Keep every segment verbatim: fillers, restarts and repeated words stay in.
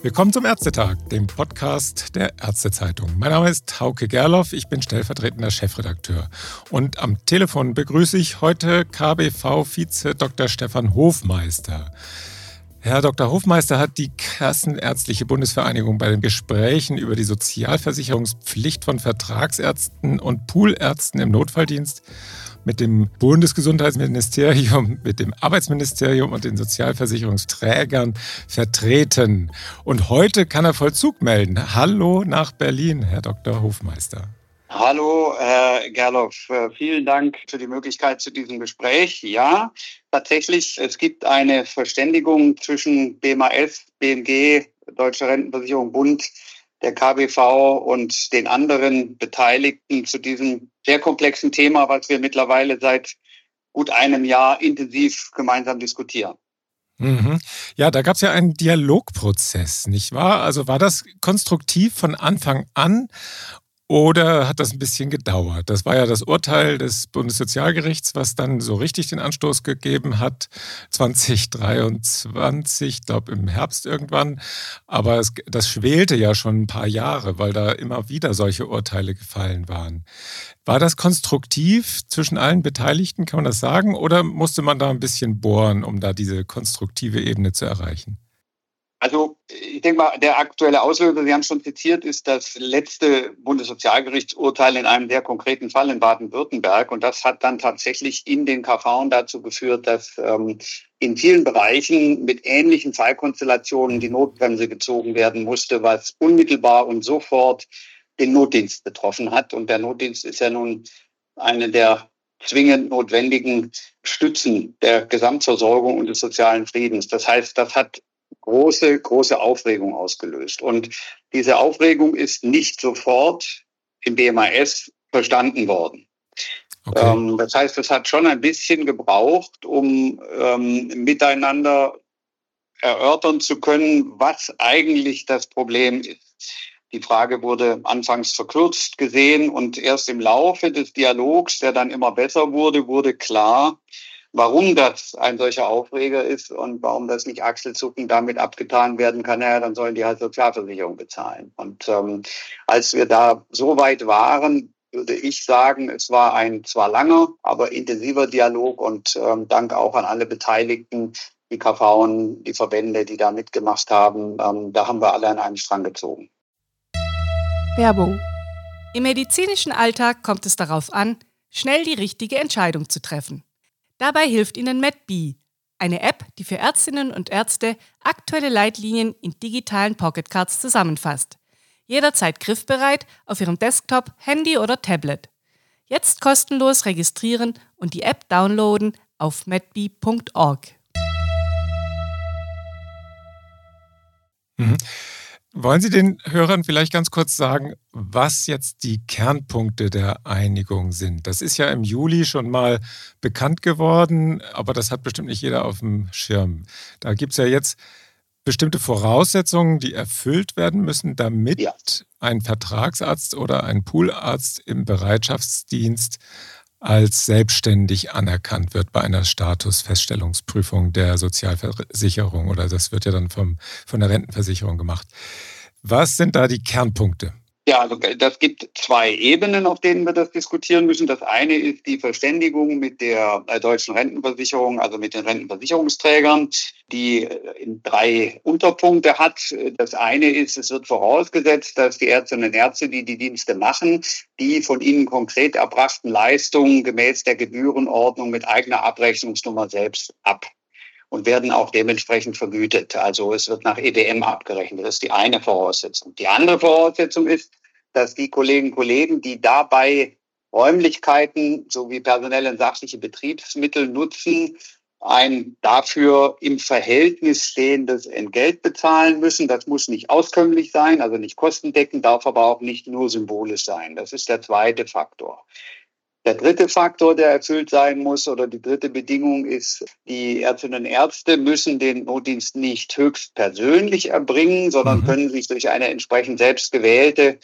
Willkommen zum Ärztetag, dem Podcast der Ärztezeitung. Mein Name ist Hauke Gerloff, ich bin stellvertretender Chefredakteur. Und am Telefon begrüße ich heute K B V-Vize Doktor Stefan Hofmeister. Herr Doktor Hofmeister hat die Kassenärztliche Bundesvereinigung bei den Gesprächen über die Sozialversicherungspflicht von Vertragsärzten und Poolärzten im Notfalldienst mit dem Bundesgesundheitsministerium, mit dem Arbeitsministerium und den Sozialversicherungsträgern vertreten. Und heute kann er Vollzug melden. Hallo nach Berlin, Herr Doktor Hofmeister. Hallo, Herr Gerloff. Vielen Dank für die Möglichkeit zu diesem Gespräch. Ja, tatsächlich, es gibt eine Verständigung zwischen B M A S, B M G, Deutsche Rentenversicherung, Bund, der K B V und den anderen Beteiligten zu diesem sehr komplexen Thema, was wir mittlerweile seit gut einem Jahr intensiv gemeinsam diskutieren. Mhm. Ja, da gab es ja einen Dialogprozess, nicht wahr? Also war das konstruktiv von Anfang an? Oder hat das ein bisschen gedauert? Das war ja das Urteil des Bundessozialgerichts, was dann so richtig den Anstoß gegeben hat, zwanzig dreiundzwanzig, ich glaube im Herbst irgendwann. Aber es, das schwelte ja schon ein paar Jahre, weil da immer wieder solche Urteile gefallen waren. War das konstruktiv zwischen allen Beteiligten, kann man das sagen? Oder musste man da ein bisschen bohren, um da diese konstruktive Ebene zu erreichen? Also ich denke mal, der aktuelle Auslöser, Sie haben schon zitiert, ist das letzte Bundessozialgerichtsurteil in einem sehr konkreten Fall in Baden-Württemberg. Und das hat dann tatsächlich in den K V dazu geführt, dass ähm, in vielen Bereichen mit ähnlichen Fallkonstellationen die Notbremse gezogen werden musste, was unmittelbar und sofort den Notdienst betroffen hat. Und der Notdienst ist ja nun eine der zwingend notwendigen Stützen der Gesamtversorgung und des sozialen Friedens. Das heißt, das hat große, große Aufregung ausgelöst. Und diese Aufregung ist nicht sofort im B M A S verstanden worden. Okay. Ähm, das heißt, es hat schon ein bisschen gebraucht, um ähm, miteinander erörtern zu können, was eigentlich das Problem ist. Die Frage wurde anfangs verkürzt gesehen und erst im Laufe des Dialogs, der dann immer besser wurde, wurde klar, warum das ein solcher Aufreger ist und warum das nicht achselzuckend damit abgetan werden kann, naja, dann sollen die halt Sozialversicherung bezahlen. Und ähm, als wir da so weit waren, würde ich sagen, es war ein zwar langer, aber intensiver Dialog und ähm, Dank auch an alle Beteiligten, die K V, die Verbände, die da mitgemacht haben. Ähm, da haben wir alle an einen Strang gezogen. Werbung. Im medizinischen Alltag kommt es darauf an, schnell die richtige Entscheidung zu treffen. Dabei hilft Ihnen MedBee, eine App, die für Ärztinnen und Ärzte aktuelle Leitlinien in digitalen Pocketcards zusammenfasst. Jederzeit griffbereit auf Ihrem Desktop, Handy oder Tablet. Jetzt kostenlos registrieren und die App downloaden auf medbee punkt org. Mhm. Wollen Sie den Hörern vielleicht ganz kurz sagen, was jetzt die Kernpunkte der Einigung sind? Das ist ja im Juli schon mal bekannt geworden, aber das hat bestimmt nicht jeder auf dem Schirm. Da gibt es ja jetzt bestimmte Voraussetzungen, die erfüllt werden müssen, damit ja. ein Vertragsarzt oder ein Poolarzt im Bereitschaftsdienst als selbstständig anerkannt wird bei einer Statusfeststellungsprüfung der Sozialversicherung, oder das wird ja dann vom, von der Rentenversicherung gemacht. Was sind da die Kernpunkte? Ja, also das gibt zwei Ebenen, auf denen wir das diskutieren müssen. Das eine ist die Verständigung mit der Deutschen Rentenversicherung, also mit den Rentenversicherungsträgern, die in drei Unterpunkte hat. Das eine ist, es wird vorausgesetzt, dass die Ärztinnen und Ärzte, die die Dienste machen, die von ihnen konkret erbrachten Leistungen gemäß der Gebührenordnung mit eigener Abrechnungsnummer selbst ab und werden auch dementsprechend vergütet. Also es wird nach E D M abgerechnet. Das ist die eine Voraussetzung. Die andere Voraussetzung ist, dass die Kolleginnen und Kollegen, die dabei Räumlichkeiten sowie personelle und sachliche Betriebsmittel nutzen, ein dafür im Verhältnis stehendes Entgelt bezahlen müssen. Das muss nicht auskömmlich sein, also nicht kostendeckend, darf aber auch nicht nur symbolisch sein. Das ist der zweite Faktor. Der dritte Faktor, der erfüllt sein muss, oder die dritte Bedingung ist, die Ärztinnen und Ärzte müssen den Notdienst nicht höchstpersönlich erbringen, sondern mhm. können sich durch eine entsprechend selbst gewählte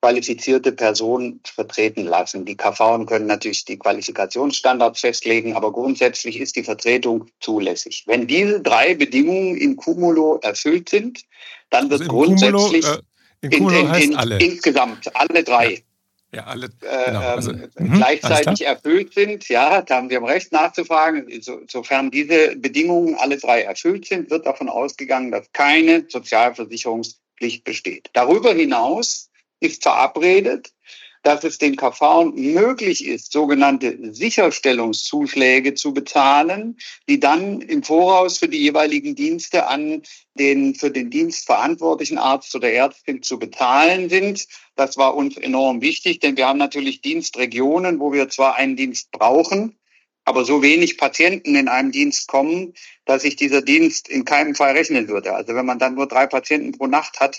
qualifizierte Person vertreten lassen. Die K V können natürlich die Qualifikationsstandards festlegen, aber grundsätzlich ist die Vertretung zulässig. Wenn diese drei Bedingungen in cumulo erfüllt sind, dann wird Also im grundsätzlich Cumulo, äh, in in, Cumulo in, heißt in, alle. insgesamt alle drei Ja, ja alle. Genau. Also, äh, mhm, gleichzeitig erfüllt sind, ja, da haben Sie haben recht nachzufragen. So, sofern diese Bedingungen alle drei erfüllt sind, wird davon ausgegangen, dass keine Sozialversicherungspflicht besteht. Darüber hinaus ist verabredet, dass es den K V möglich ist, sogenannte Sicherstellungszuschläge zu bezahlen, die dann im Voraus für die jeweiligen Dienste an den für den Dienst verantwortlichen Arzt oder Ärztin zu bezahlen sind. Das war uns enorm wichtig, denn wir haben natürlich Dienstregionen, wo wir zwar einen Dienst brauchen, aber so wenig Patienten in einem Dienst kommen, dass sich dieser Dienst in keinem Fall rechnen würde. Also wenn man dann nur drei Patienten pro Nacht hat,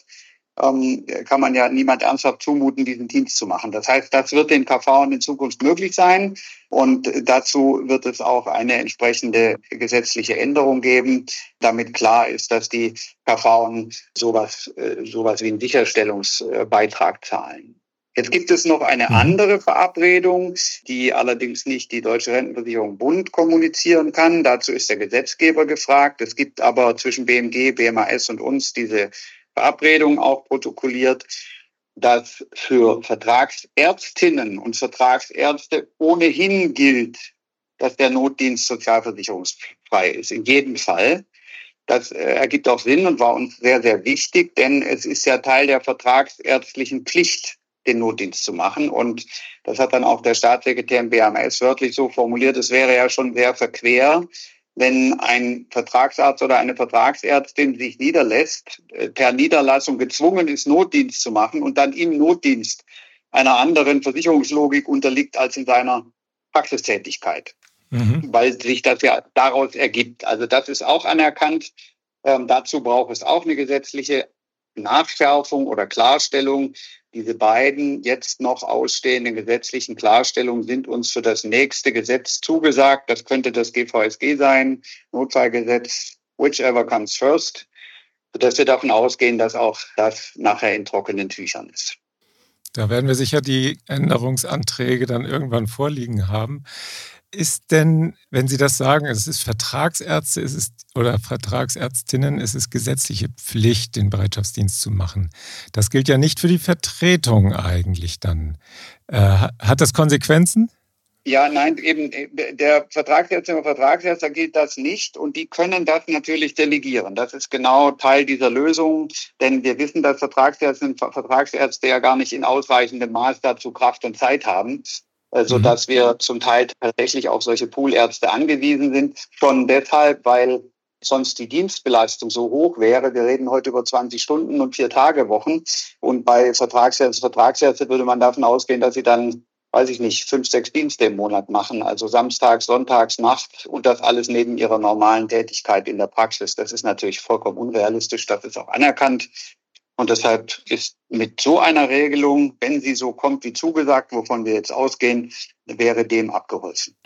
kann man ja niemand ernsthaft zumuten, diesen Dienst zu machen. Das heißt, das wird den K V in Zukunft möglich sein und dazu wird es auch eine entsprechende gesetzliche Änderung geben, damit klar ist, dass die K V sowas, sowas wie einen Sicherstellungsbeitrag zahlen. Jetzt gibt es noch eine andere Verabredung, die allerdings nicht die Deutsche Rentenversicherung Bund kommunizieren kann. Dazu ist der Gesetzgeber gefragt. Es gibt aber zwischen B M G, B M A S und uns diese Verabredung auch protokolliert, dass für Vertragsärztinnen und Vertragsärzte ohnehin gilt, dass der Notdienst sozialversicherungsfrei ist, in jedem Fall. Das ergibt auch Sinn und war uns sehr, sehr wichtig, denn es ist ja Teil der vertragsärztlichen Pflicht, den Notdienst zu machen. Und das hat dann auch der Staatssekretär im B M A S wörtlich so formuliert, es wäre ja schon sehr verquer, wenn ein Vertragsarzt oder eine Vertragsärztin sich niederlässt, per Niederlassung gezwungen ist, Notdienst zu machen und dann im Notdienst einer anderen Versicherungslogik unterliegt als in seiner Praxistätigkeit, mhm. weil sich das ja daraus ergibt. Also das ist auch anerkannt. Ähm, dazu braucht es auch eine gesetzliche Nachschärfung oder Klarstellung. Diese beiden jetzt noch ausstehenden gesetzlichen Klarstellungen sind uns für das nächste Gesetz zugesagt. Das könnte das G V S G sein, Notfallgesetz, whichever comes first, sodass wir davon ausgehen, dass auch das nachher in trockenen Tüchern ist. Da werden wir sicher die Änderungsanträge dann irgendwann vorliegen haben. Ist denn, wenn Sie das sagen, es ist Vertragsärzte es ist, oder Vertragsärztinnen, es ist gesetzliche Pflicht, den Bereitschaftsdienst zu machen. Das gilt ja nicht für die Vertretung eigentlich dann. Äh, hat das Konsequenzen? Ja, nein, eben der Vertragsärztin und Vertragsärzter gilt das nicht und die können das natürlich delegieren. Das ist genau Teil dieser Lösung, denn wir wissen, dass Vertragsärztinnen und Vertragsärzte ja gar nicht in ausreichendem Maß dazu Kraft und Zeit haben, sodass wir zum Teil tatsächlich auf solche Poolärzte angewiesen sind. Schon deshalb, weil sonst die Dienstbelastung so hoch wäre. Wir reden heute über zwanzig Stunden und vier Tage Wochen. Und bei Vertragsärzten, Vertragsärzte würde man davon ausgehen, dass sie dann, weiß ich nicht, fünf, sechs Dienste im Monat machen. Also samstags, sonntags, Nacht und das alles neben ihrer normalen Tätigkeit in der Praxis. Das ist natürlich vollkommen unrealistisch. Das ist auch anerkannt. Und deshalb ist mit so einer Regelung, wenn sie so kommt wie zugesagt, wovon wir jetzt ausgehen, wäre dem abgeholfen.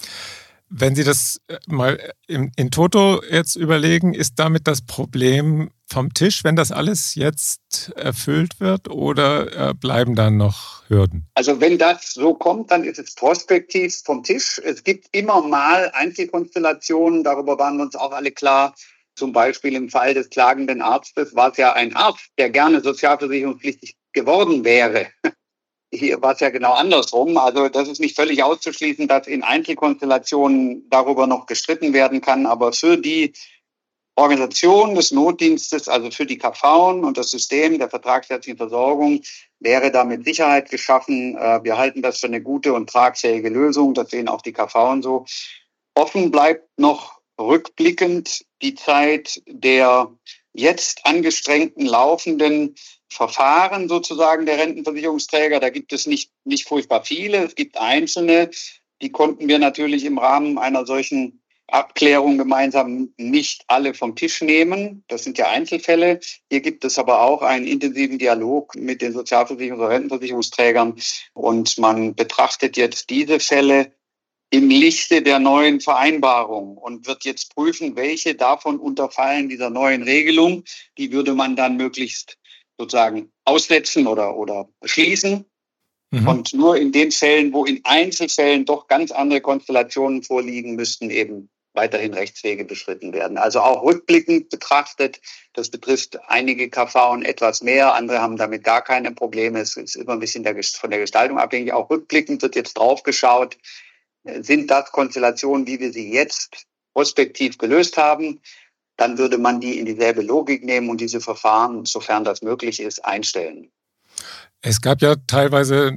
Wenn Sie das mal in, in Toto jetzt überlegen, ist damit das Problem vom Tisch, wenn das alles jetzt erfüllt wird, oder bleiben dann noch Hürden? Also wenn das so kommt, dann ist es prospektiv vom Tisch. Es gibt immer mal Einzelkonstellationen, darüber waren wir uns auch alle klar. Zum Beispiel im Fall des klagenden Arztes war es ja ein Arzt, der gerne sozialversicherungspflichtig geworden wäre. Hier war es ja genau andersrum. Also das ist nicht völlig auszuschließen, dass in Einzelkonstellationen darüber noch gestritten werden kann. Aber für die Organisation des Notdienstes, also für die K V und das System der vertragsärztlichen Versorgung, wäre da mit Sicherheit geschaffen. Wir halten das für eine gute und tragfähige Lösung. Das sehen auch die K V so. Offen bleibt noch rückblickend die Zeit der jetzt angestrengten laufenden Verfahren sozusagen der Rentenversicherungsträger. Da gibt es nicht, nicht furchtbar viele. Es gibt einzelne, die konnten wir natürlich im Rahmen einer solchen Abklärung gemeinsam nicht alle vom Tisch nehmen. Das sind ja Einzelfälle. Hier gibt es aber auch einen intensiven Dialog mit den Sozialversicherungs- und Rentenversicherungsträgern. Und man betrachtet jetzt diese Fälle im Lichte der neuen Vereinbarung und wird jetzt prüfen, welche davon unterfallen dieser neuen Regelung. Die würde man dann möglichst sozusagen aussetzen oder, oder schließen. Mhm. Und nur in den Fällen, wo in Einzelfällen doch ganz andere Konstellationen vorliegen, müssten eben weiterhin Rechtswege beschritten werden. Also auch rückblickend betrachtet, das betrifft einige K Vs etwas mehr, andere haben damit gar keine Probleme. Es ist immer ein bisschen der, von der Gestaltung abhängig. Auch rückblickend wird jetzt drauf geschaut, sind das Konstellationen, wie wir sie jetzt prospektiv gelöst haben, dann würde man die in dieselbe Logik nehmen und diese Verfahren, sofern das möglich ist, einstellen. Es gab ja teilweise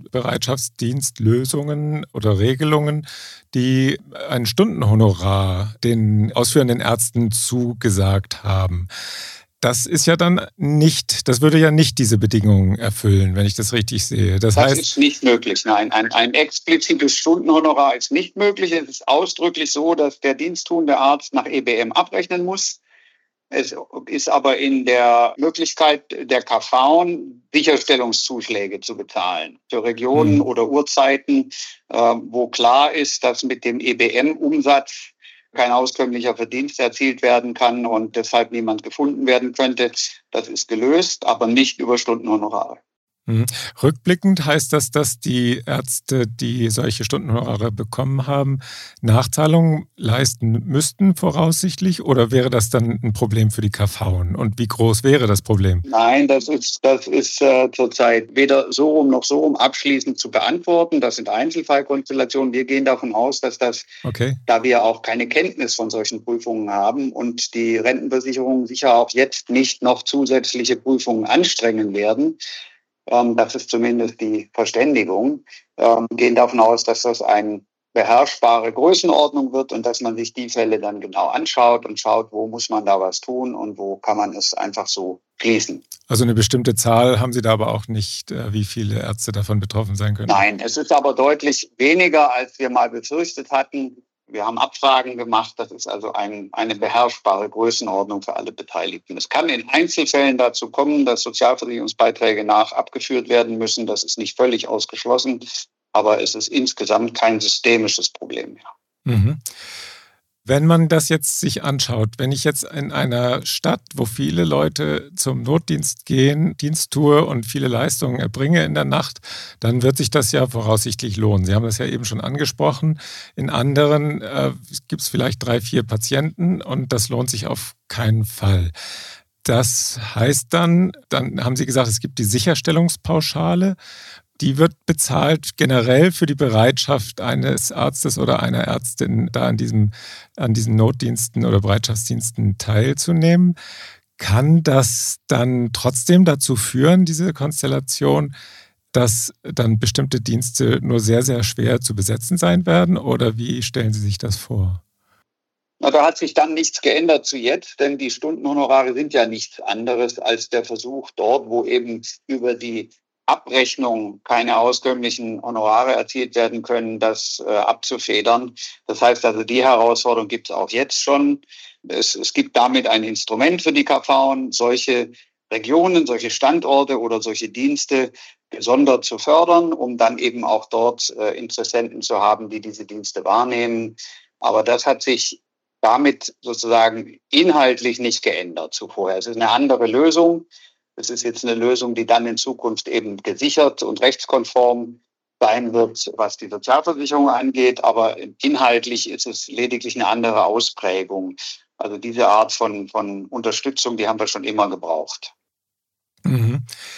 Bereitschaftsdienstlösungen oder Regelungen, die ein Stundenhonorar den ausführenden Ärzten zugesagt haben. Das ist ja dann nicht, das würde ja nicht diese Bedingungen erfüllen, wenn ich das richtig sehe. Das, das heißt, ist nicht möglich. Nein, ein, ein explizites Stundenhonorar ist nicht möglich. Es ist ausdrücklich so, dass der diensttuende Arzt nach E B M abrechnen muss. Es ist aber in der Möglichkeit der K Vs, Sicherstellungszuschläge zu bezahlen für Regionen Hm. oder Uhrzeiten, äh, wo klar ist, dass mit dem E B M-Umsatz kein auskömmlicher Verdienst erzielt werden kann und deshalb niemand gefunden werden könnte. Das ist gelöst, aber nicht über Stundenhonorare. Mhm. Rückblickend heißt das, dass die Ärzte, die solche Stundenhonorare bekommen haben, Nachzahlungen leisten müssten voraussichtlich, oder wäre das dann ein Problem für die K Vs? Und wie groß wäre das Problem? Nein, das ist, das ist äh, zurzeit weder so rum noch so rum abschließend zu beantworten. Das sind Einzelfallkonstellationen. Wir gehen davon aus, dass das, Okay. da wir auch keine Kenntnis von solchen Prüfungen haben und die Rentenversicherungen sicher auch jetzt nicht noch zusätzliche Prüfungen anstrengen werden, ähm, das ist zumindest die Verständigung, ähm, gehen davon aus, dass das eine beherrschbare Größenordnung wird und dass man sich die Fälle dann genau anschaut und schaut, wo muss man da was tun und wo kann man es einfach so schließen. Also eine bestimmte Zahl haben Sie da aber auch nicht, wie viele Ärzte davon betroffen sein können? Nein, es ist aber deutlich weniger, als wir mal befürchtet hatten. Wir haben Abfragen gemacht. Das ist also ein, eine beherrschbare Größenordnung für alle Beteiligten. Es kann in Einzelfällen dazu kommen, dass Sozialversicherungsbeiträge nach abgeführt werden müssen. Das ist nicht völlig ausgeschlossen, aber es ist insgesamt kein systemisches Problem mehr. Mhm. Wenn man das jetzt sich anschaut, wenn ich jetzt in einer Stadt, wo viele Leute zum Notdienst gehen, Dienst tue und viele Leistungen erbringe in der Nacht, dann wird sich das ja voraussichtlich lohnen. Sie haben das ja eben schon angesprochen. In anderen äh, gibt es vielleicht drei, vier Patienten und das lohnt sich auf keinen Fall. Das heißt dann, dann haben Sie gesagt, es gibt die Sicherstellungspauschale. Die wird bezahlt generell für die Bereitschaft eines Arztes oder einer Ärztin, da an, diesem, an diesen Notdiensten oder Bereitschaftsdiensten teilzunehmen. Kann das dann trotzdem dazu führen, diese Konstellation, dass dann bestimmte Dienste nur sehr, sehr schwer zu besetzen sein werden? Oder wie stellen Sie sich das vor? Na, da hat sich dann nichts geändert zu jetzt, denn die Stundenhonorare sind ja nichts anderes als der Versuch dort, wo eben über die Abrechnung keine auskömmlichen Honorare erzielt werden können, das äh, abzufedern. Das heißt also, die Herausforderung gibt es auch jetzt schon. Es, es gibt damit ein Instrument für die K Vs, solche Regionen, solche Standorte oder solche Dienste gesondert zu fördern, um dann eben auch dort äh, Interessenten zu haben, die diese Dienste wahrnehmen. Aber das hat sich damit sozusagen inhaltlich nicht geändert zu vorher. Es ist eine andere Lösung. Es ist jetzt eine Lösung, die dann in Zukunft eben gesichert und rechtskonform sein wird, was die Sozialversicherung angeht. Aber inhaltlich ist es lediglich eine andere Ausprägung. Also diese Art von, von Unterstützung, die haben wir schon immer gebraucht. Mhm.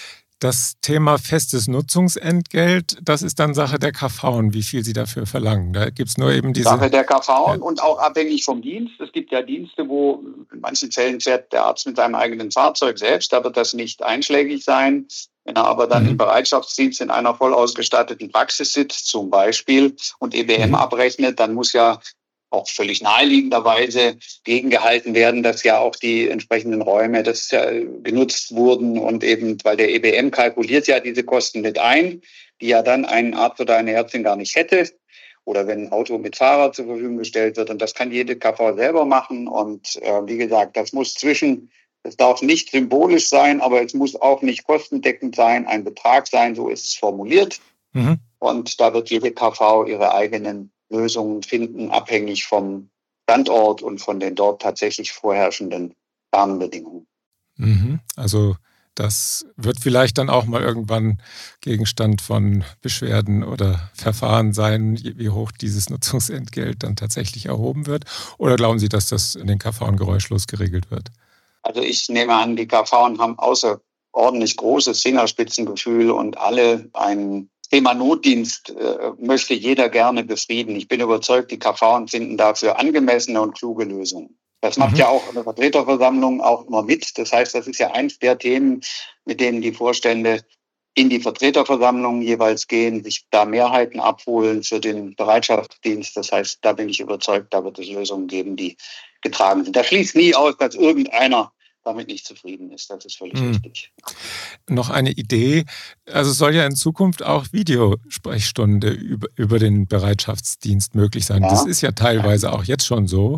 Das Thema festes Nutzungsentgelt, das ist dann Sache der K Vs, wie viel sie dafür verlangen. Da gibt es nur eben diese... Sache der K Vs ja. Und auch abhängig vom Dienst. Es gibt ja Dienste, wo in manchen Fällen fährt der Arzt mit seinem eigenen Fahrzeug selbst. Da wird das nicht einschlägig sein. Wenn er aber dann mhm. im Bereitschaftsdienst in einer voll ausgestatteten Praxis sitzt, zum Beispiel, und E B M mhm. abrechnet, dann muss ja auch völlig naheliegenderweise gegengehalten werden, dass ja auch die entsprechenden Räume das ja genutzt wurden und eben, weil der E B M kalkuliert ja diese Kosten mit ein, die ja dann ein Arzt oder eine Ärztin gar nicht hätte. Oder wenn ein Auto mit Fahrer zur Verfügung gestellt wird. Und das kann jede K V selber machen. Und äh, wie gesagt, das muss zwischen, es darf nicht symbolisch sein, aber es muss auch nicht kostendeckend sein, ein Betrag sein, so ist es formuliert. Mhm. Und da wird jede K V ihre eigenen Lösungen finden, abhängig vom Standort und von den dort tatsächlich vorherrschenden Rahmenbedingungen. Mhm. Also Das wird vielleicht dann auch mal irgendwann Gegenstand von Beschwerden oder Verfahren sein, wie hoch dieses Nutzungsentgelt dann tatsächlich erhoben wird. Oder glauben Sie, dass das in den K V geräuschlos geregelt wird? Also ich nehme an, die K V haben außerordentlich großes Fingerspitzengefühl und alle ein Thema Notdienst äh, möchte jeder gerne befrieden. Ich bin überzeugt, die K V finden dafür angemessene und kluge Lösungen. Das macht mhm. ja auch eine Vertreterversammlung auch immer mit. Das heißt, das ist ja eins der Themen, mit denen die Vorstände in die Vertreterversammlung jeweils gehen, sich da Mehrheiten abholen für den Bereitschaftsdienst. Das heißt, da bin ich überzeugt, da wird es Lösungen geben, die getragen sind. Da schließt nie aus, dass irgendeiner damit nicht zufrieden ist. Das ist völlig hm. richtig. Noch eine Idee. Also es soll ja in Zukunft auch Videosprechstunde über, über den Bereitschaftsdienst möglich sein. Ja. Das ist ja teilweise auch jetzt schon so.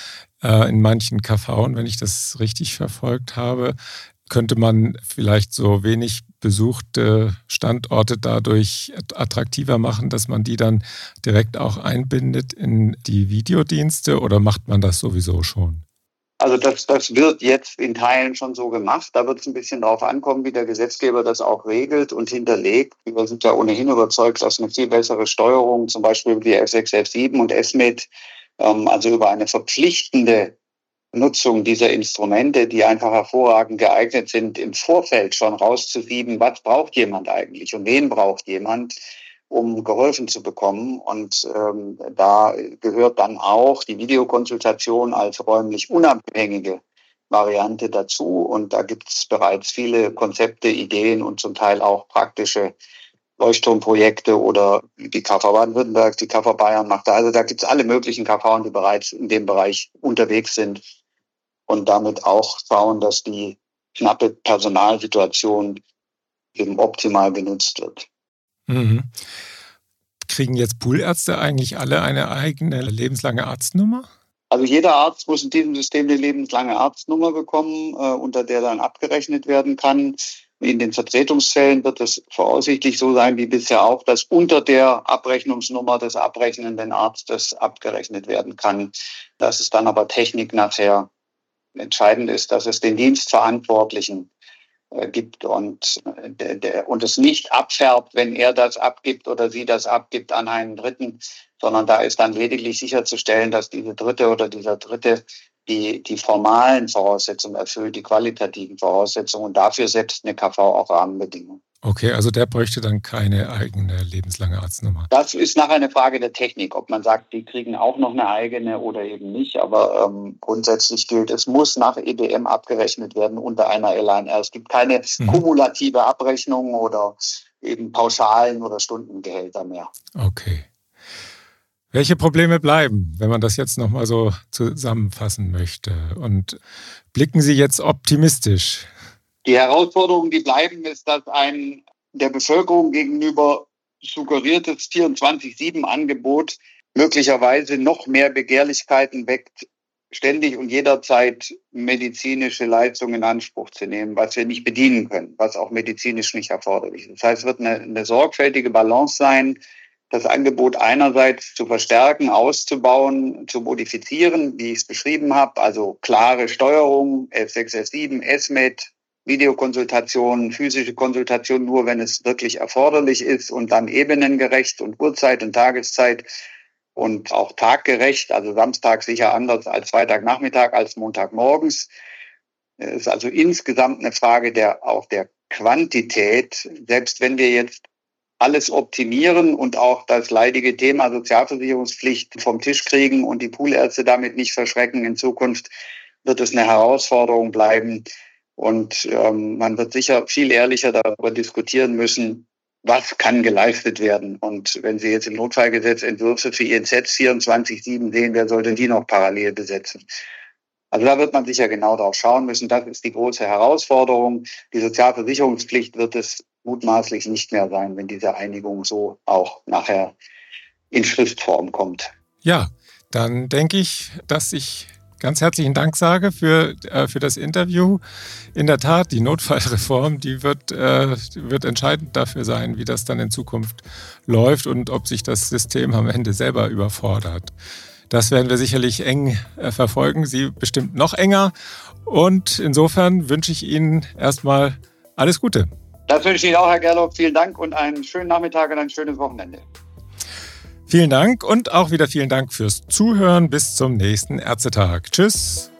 Äh, in manchen K V, wenn ich das richtig verfolgt habe, könnte man vielleicht so wenig besuchte Standorte dadurch attraktiver machen, dass man die dann direkt auch einbindet in die Videodienste, oder macht man das sowieso schon? Also das, das wird jetzt in Teilen schon so gemacht. Da wird es ein bisschen darauf ankommen, wie der Gesetzgeber das auch regelt und hinterlegt. Wir sind ja ohnehin überzeugt, dass eine viel bessere Steuerung, zum Beispiel wie F sechs, F sieben und S M E T, ähm, also über eine verpflichtende Nutzung dieser Instrumente, die einfach hervorragend geeignet sind, im Vorfeld schon rauszufieben, was braucht jemand eigentlich und wen braucht jemand, um geholfen zu bekommen. Und ähm, da gehört dann auch die Videokonsultation als räumlich unabhängige Variante dazu. Und da gibt es bereits viele Konzepte, Ideen und zum Teil auch praktische Leuchtturmprojekte, oder die K V Baden-Württemberg, die K V Bayern macht da. Also da gibt es alle möglichen K V, die bereits in dem Bereich unterwegs sind und damit auch schauen, dass die knappe Personalsituation eben optimal genutzt wird. Mhm. Kriegen jetzt Poolärzte eigentlich alle eine eigene lebenslange Arztnummer? Also jeder Arzt muss in diesem System eine lebenslange Arztnummer bekommen, äh, unter der dann abgerechnet werden kann. In den Vertretungsfällen wird es voraussichtlich so sein wie bisher auch, dass unter der Abrechnungsnummer des abrechnenden Arztes abgerechnet werden kann. Dass es dann aber Technik nachher entscheidend ist, dass es den Dienstverantwortlichen äh, gibt und, äh, der, der, und es nicht abfärbt, wenn er das abgibt oder sie das abgibt an einen Dritten, sondern da ist dann lediglich sicherzustellen, dass diese Dritte oder dieser Dritte die, die formalen Voraussetzungen erfüllt, die qualitativen Voraussetzungen, und dafür setzt eine K V auch Rahmenbedingungen. Okay, also der bräuchte dann keine eigene lebenslange Arztnummer. Das ist nachher eine Frage der Technik, ob man sagt, die kriegen auch noch eine eigene oder eben nicht. Aber ähm, grundsätzlich gilt, es muss nach E B M abgerechnet werden unter einer L A N R. Es gibt keine mhm. kumulative Abrechnung oder eben Pauschalen oder Stundengehälter mehr. Okay. Welche Probleme bleiben, wenn man das jetzt nochmal so zusammenfassen möchte? Und blicken Sie jetzt optimistisch? Die Herausforderungen, die bleiben, ist, dass ein der Bevölkerung gegenüber suggeriertes vierundzwanzig sieben Angebot möglicherweise noch mehr Begehrlichkeiten weckt, ständig und jederzeit medizinische Leistungen in Anspruch zu nehmen, was wir nicht bedienen können, was auch medizinisch nicht erforderlich ist. Das heißt, es wird eine, eine sorgfältige Balance sein, das Angebot einerseits zu verstärken, auszubauen, zu modifizieren, wie ich es beschrieben habe, also klare Steuerung, F sechs, F sieben, S M E T, Videokonsultationen, physische Konsultationen nur, wenn es wirklich erforderlich ist, und dann ebenengerecht und Uhrzeit und Tageszeit und auch taggerecht, also Samstag sicher anders als Freitagnachmittag, als Montagmorgens. Es ist also insgesamt eine Frage der, auch der Quantität. Selbst wenn wir jetzt alles optimieren und auch das leidige Thema Sozialversicherungspflicht vom Tisch kriegen und die Poolärzte damit nicht verschrecken, in Zukunft wird es eine Herausforderung bleiben. Und ähm, man wird sicher viel ehrlicher darüber diskutieren müssen, was kann geleistet werden. Und wenn Sie jetzt im Notfallgesetz Entwürfe für I N Z vierundzwanzig sieben sehen, wer sollte die noch parallel besetzen? Also da wird man sicher genau drauf schauen müssen. Das ist die große Herausforderung. Die Sozialversicherungspflicht wird es mutmaßlich nicht mehr sein, wenn diese Einigung so auch nachher in Schriftform kommt. Ja, dann denke ich, dass ich ganz herzlichen Dank sage für, äh, für das Interview. In der Tat, die Notfallreform, die wird, äh, wird entscheidend dafür sein, wie das dann in Zukunft läuft und ob sich das System am Ende selber überfordert. Das werden wir sicherlich eng äh, verfolgen, Sie bestimmt noch enger. Und insofern wünsche ich Ihnen erstmal Alles Gute. Das wünsche ich Ihnen auch, Herr Gerloff. Vielen Dank und einen schönen Nachmittag und ein schönes Wochenende. Vielen Dank und auch wieder vielen Dank fürs Zuhören. Bis zum nächsten Ärztetag. Tschüss.